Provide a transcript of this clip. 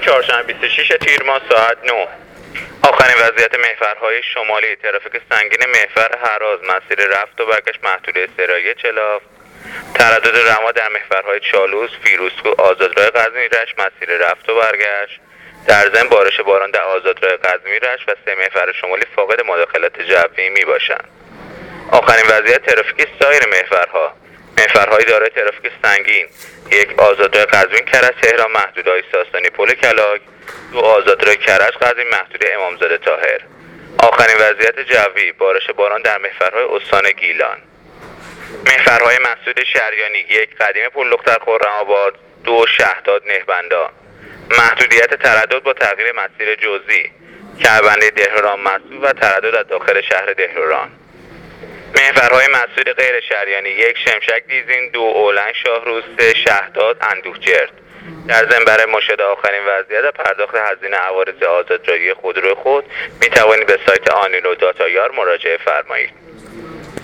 چهارشنبه 26 تیر ماه ساعت 9. آخرین وضعیت محورهای شمالی ترافیک سنگین محور هراز مسیر رفت و برگشت محدوده سرایی چلاف. تردد رما در محورهای چالوس، فیروزکوه، آزادراه قزوین رشت مسیر رفت و برگشت. در ضمن بارش باران در آزادراه قزوین رشت و 3 محور شمالی فاقد مداخلت جوی می باشند. آخرین وضعیت ترافیکی سایر محورهای دارای ترافیک سنگین: 1 آزادراه قزوین کرج تهران محدوده‌های ساسانی پل کلاک، 2 آزادراه کرج قزوین محدوده امامزاده طاهر. آخرین وضعیت جوی: بارش باران در محورهای استان گیلان. محورهای مسدود شریانی: 1 قدیم پل دختر خرم‌آباد، 2 شهداد نهبندان. محدودیت تردد با تغییر مسیر جزئی: کربنده دهلران مسدود و تردد از داخل شهر دهلران. محورهای مسدود غیر شریانی: 1 شمشک دیزین، 2 اولنگ شاهروز، 3 شهداد اندوهجرد. در ضمن برای مشاهده آخرین وضعیت پرداخت هزینه عوارض آزادراهی خودروی خود می توانید به سایت آنیلو داتایار مراجعه فرمایید.